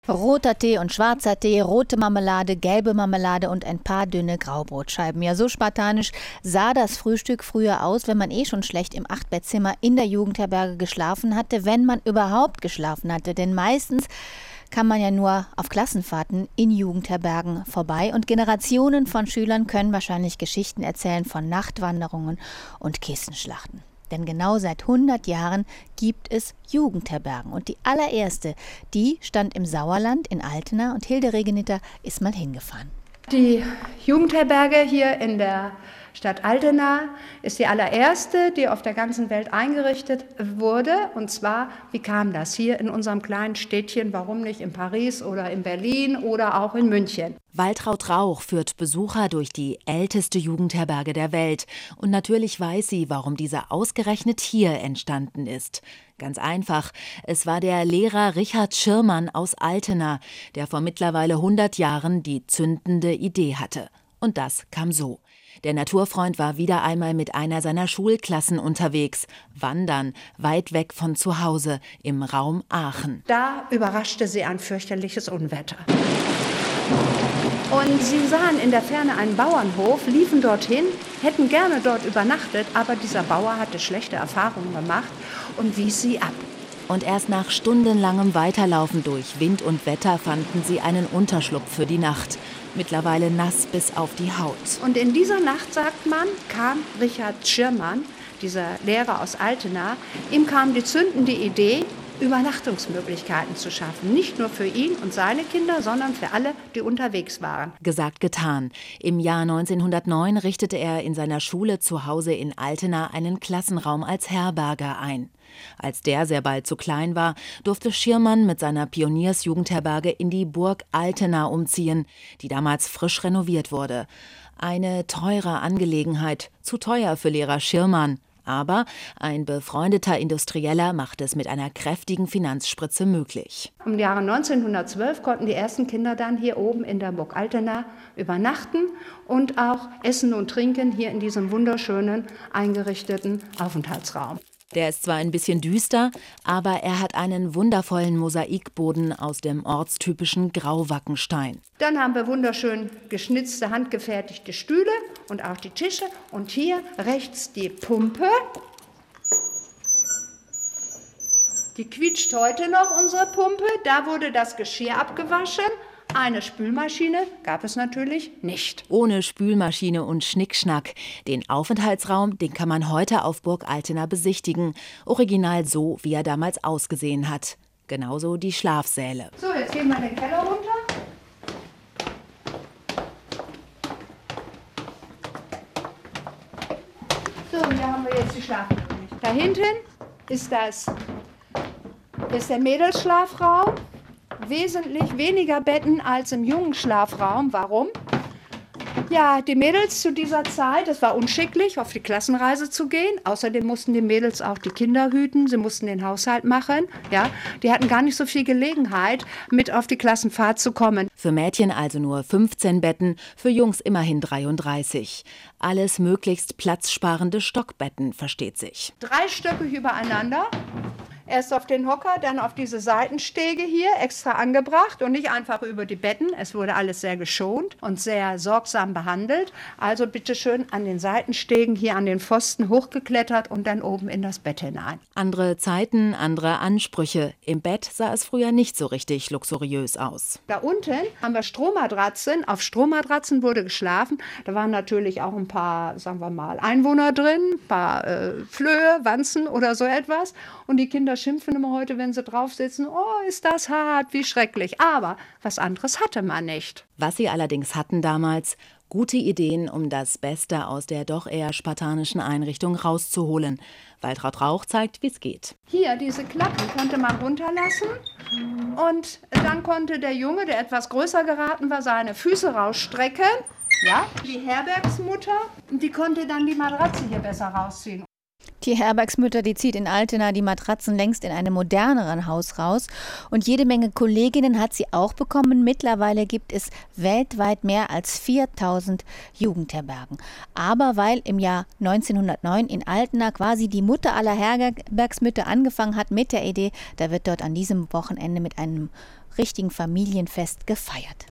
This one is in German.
Roter Tee und schwarzer Tee, rote Marmelade, gelbe Marmelade und ein paar dünne Graubrotscheiben. Ja, so spartanisch sah das Frühstück früher aus, wenn man schon schlecht im Achtbettzimmer in der Jugendherberge geschlafen hatte, wenn man überhaupt geschlafen hatte. Denn meistens kann man ja nur auf Klassenfahrten in Jugendherbergen vorbei. Und Generationen von Schülern können wahrscheinlich Geschichten erzählen von Nachtwanderungen und Kissenschlachten. Denn genau seit 100 Jahren gibt es Jugendherbergen. Und die allererste, die stand im Sauerland in Altena und Hilde Regenitter ist mal hingefahren. Die Jugendherberge hier in der Stadt Altena ist die allererste, die auf der ganzen Welt eingerichtet wurde. Und zwar, wie kam das hier in unserem kleinen Städtchen? Warum nicht in Paris oder in Berlin oder auch in München? Waltraud Rauch führt Besucher durch die älteste Jugendherberge der Welt. Und natürlich weiß sie, warum diese ausgerechnet hier entstanden ist. Ganz einfach, es war der Lehrer Richard Schirmann aus Altena, der vor mittlerweile 100 Jahren die zündende Idee hatte. Und das kam so. Der Naturfreund war wieder einmal mit einer seiner Schulklassen unterwegs. Wandern, weit weg von zu Hause, im Raum Aachen. Da überraschte sie ein fürchterliches Unwetter. Und sie sahen in der Ferne einen Bauernhof, liefen dorthin, hätten gerne dort übernachtet, aber dieser Bauer hatte schlechte Erfahrungen gemacht und wies sie ab. Und erst nach stundenlangem Weiterlaufen durch Wind und Wetter fanden sie einen Unterschlupf für die Nacht. Mittlerweile nass bis auf die Haut. Und in dieser Nacht, sagt man, kam Richard Schirmann, dieser Lehrer aus Altena, ihm kam die zündende Idee, Übernachtungsmöglichkeiten zu schaffen. Nicht nur für ihn und seine Kinder, sondern für alle, die unterwegs waren. Gesagt, getan. Im Jahr 1909 richtete er in seiner Schule zu Hause in Altena einen Klassenraum als Herberge ein. Als der sehr bald zu klein war, durfte Schirmann mit seiner Pioniersjugendherberge in die Burg Altena umziehen, die damals frisch renoviert wurde. Eine teure Angelegenheit, zu teuer für Lehrer Schirmann. Aber ein befreundeter Industrieller macht es mit einer kräftigen Finanzspritze möglich. Im Jahre 1912 konnten die ersten Kinder dann hier oben in der Burg Altena übernachten und auch essen und trinken hier in diesem wunderschönen eingerichteten Aufenthaltsraum. Der ist zwar ein bisschen düster, aber er hat einen wundervollen Mosaikboden aus dem ortstypischen Grauwackenstein. Dann haben wir wunderschön geschnitzte, handgefertigte Stühle und auch die Tische. Und hier rechts die Pumpe. Die quietscht heute noch, unsere Pumpe. Da wurde das Geschirr abgewaschen. Eine Spülmaschine gab es natürlich nicht. Ohne Spülmaschine und Schnickschnack. Den Aufenthaltsraum, den kann man heute auf Burg Altena besichtigen. Original so, wie er damals ausgesehen hat. Genauso die Schlafsäle. So, jetzt gehen wir den Keller runter. So, hier haben wir jetzt die Schlafmöglichkeit. Da hinten ist der Mädelsschlafraum. Wesentlich weniger Betten als im Jungenschlafraum. Warum? Ja, die Mädels zu dieser Zeit, es war unschicklich, auf die Klassenreise zu gehen. Außerdem mussten die Mädels auch die Kinder hüten, sie mussten den Haushalt machen. Ja, die hatten gar nicht so viel Gelegenheit, mit auf die Klassenfahrt zu kommen. Für Mädchen also nur 15 Betten, für Jungs immerhin 33. Alles möglichst platzsparende Stockbetten, versteht sich. 3 Stöcke übereinander. Erst auf den Hocker, dann auf diese Seitenstege hier extra angebracht und nicht einfach über die Betten. Es wurde alles sehr geschont und sehr sorgsam behandelt. Also bitteschön an den Seitenstegen hier an den Pfosten hochgeklettert und dann oben in das Bett hinein. Andere Zeiten, andere Ansprüche. Im Bett sah es früher nicht so richtig luxuriös aus. Da unten haben wir Strohmatratzen. Auf Strohmatratzen wurde geschlafen. Da waren natürlich auch ein paar, sagen wir mal, Einwohner drin, ein paar Flöhe, Wanzen oder so etwas. Und die Kinder schimpfen immer heute, wenn sie drauf sitzen, oh, ist das hart, wie schrecklich. Aber was anderes hatte man nicht. Was sie allerdings hatten damals, gute Ideen, um das Beste aus der doch eher spartanischen Einrichtung rauszuholen. Waltraud Rauch zeigt, wie es geht. Hier, diese Klappen konnte man runterlassen und dann konnte der Junge, der etwas größer geraten war, seine Füße rausstrecken. Ja, die Herbergsmutter, die konnte dann die Matratze hier besser rausziehen. Die Herbergsmutter, die zieht in Altena die Matratzen längst in einem moderneren Haus raus. Und jede Menge Kolleginnen hat sie auch bekommen. Mittlerweile gibt es weltweit mehr als 4000 Jugendherbergen. Aber weil im Jahr 1909 in Altena quasi die Mutter aller Herbergsmütter angefangen hat mit der Idee, da wird dort an diesem Wochenende mit einem richtigen Familienfest gefeiert.